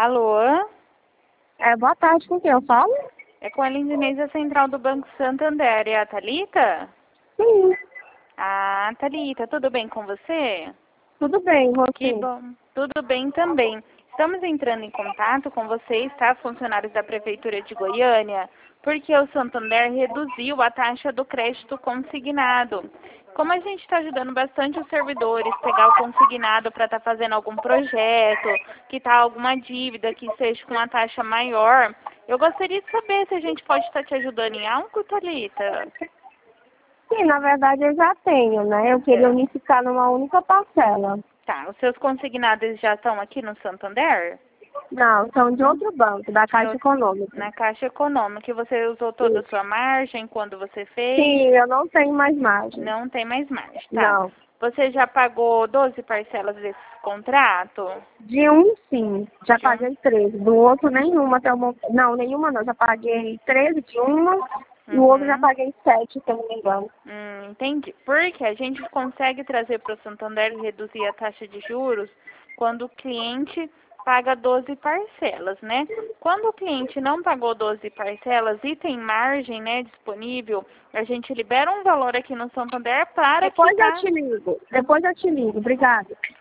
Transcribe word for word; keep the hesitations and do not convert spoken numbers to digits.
Alô? É, boa tarde, com quem eu falo? É com a Lindinês da Central do Banco Santander. É a Thalita? Sim, Ah, Thalita, tudo bem com você? tudo bem, Que você? bom. Tudo bem também. Estamos entrando em contato com vocês, tá, funcionários da Prefeitura de Goiânia, porque o Santander reduziu a taxa do crédito consignado. Como a gente está ajudando bastante os servidores a pegar o consignado para estar fazendo algum projeto, que está alguma dívida que seja com uma taxa maior, eu gostaria de saber se a gente pode estar te ajudando em algo, Thalita. Sim, na verdade eu já tenho, né? Eu queria unificar numa única parcela. Tá, os seus consignados já estão aqui no Santander? Não, são de outro banco, da Caixa No- Econômica. Na Caixa Econômica, você usou toda a Isso. sua margem quando você fez? Sim, eu não tenho mais margem. Não tem mais margem, tá. Não. Você já pagou doze parcelas desse contrato? De um, sim. Já De um? paguei treze. Do outro, nenhuma até o momento. Não, nenhuma não. Já paguei treze de uma e o outro já Uhum. paguei sete, se eu não me engano. Hum, entendi. Porque a gente consegue trazer para o Santander e reduzir a taxa de juros quando o cliente paga doze parcelas, né? Quando o cliente não pagou doze parcelas e tem margem, né, disponível, a gente libera um valor aqui no Santander para Depois eu quitar. te ligo. Depois eu te ligo. Obrigada.